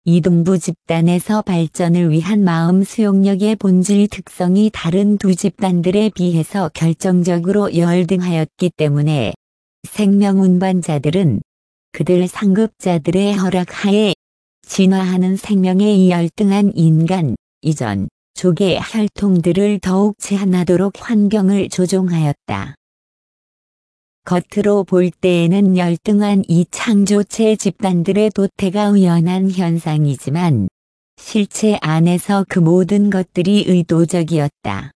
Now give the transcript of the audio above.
이동부 집단에서 발전을 위한 마음 수용력의 본질 특성이 다른 두 집단들에 비해서 결정적으로 열등하였기 때문에 생명 운반자들은 그들 상급자들의 허락하에 진화하는 생명의 열등한 인간, 이전, 족의 혈통들을 더욱 제한하도록 환경을 조종하였다. 겉으로 볼 때에는 열등한 이 창조체 집단들의 도태가 우연한 현상이지만 실체 안에서 그 모든 것들이 의도적이었다.